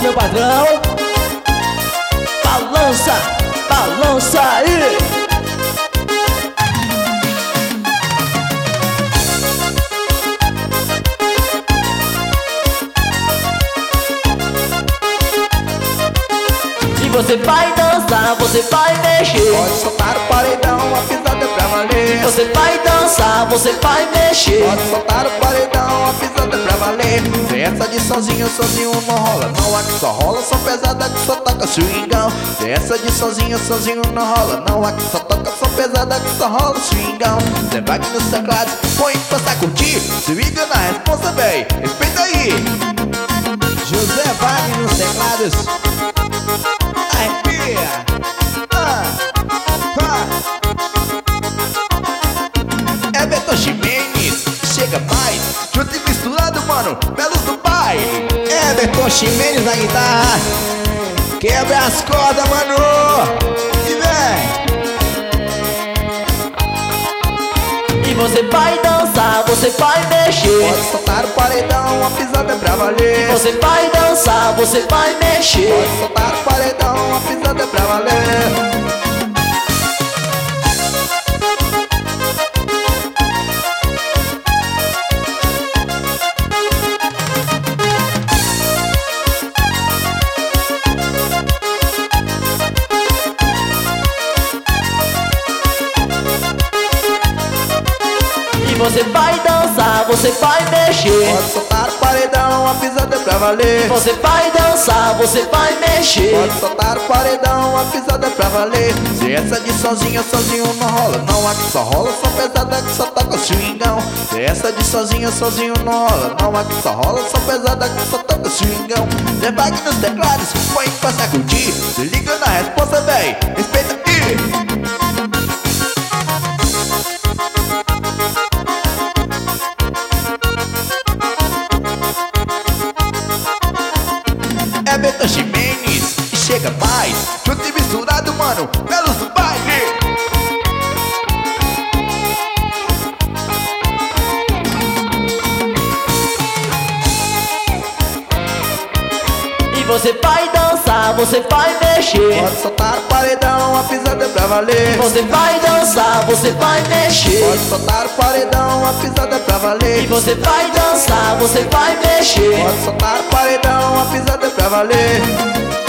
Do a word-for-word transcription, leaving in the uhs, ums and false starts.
meu patrão. Balança, balança aí. E você vai dançar, você vai mexer. Pode soltar o paredão, a pisada é pra valer. Você vai dançar, você vai mexer. Pode soltar o paredão, a pisada é pra valer. Essa de sozinho, sozinho não rola. Não, a que só rola, só pesada que só toca swingão. Essa de sozinho, sozinho não rola. Não, a que só toca, só pesada que só rola swingão. Zé Wagner nos teclados, põe pra curtir. Se liga na resposta, véi, respeita aí. José Wagner nos teclados. Arrepia. Ah, ah. É Beto Ximenes, chega mais. Junto e misturado, mano, belos do pai. É Beto Ximenes na guitarra. Quebra as cordas, mano. E vem. E você vai dançar, você vai mexer. Pode soltar o paredão, a pisada é pra valer. E você vai dançar, você vai mexer. Pode soltar o paredão, a pisada é pra valer. Você vai dançar, você vai mexer. Pode soltar o paredão, a pisada é pra valer. Você vai dançar, você vai mexer. Pode soltar o paredão, a pisada é pra valer. Se essa de sozinho, sozinho não rola. Não, a que só rola, só pesada que só toca swingão. Se essa de sozinho, sozinho não rola. Não, a que só rola, só pesada que só toca swingão. Zé Wagner nos teclados, põe pra sacudir. Se liga na resposta, véi, respeita aqui. É Beto Ximenes, chega mais. Junto e misturado, mano, belos do baile. E você vai dançar, você vai mexer. Pode soltar o paredão, a pisada é pra valer. Você vai dançar, você vai mexer. Pode soltar o paredão, a pisada é pra valer. E você vai dançar, você vai mexer. Pode soltar o paredão, a pisada é pra valer.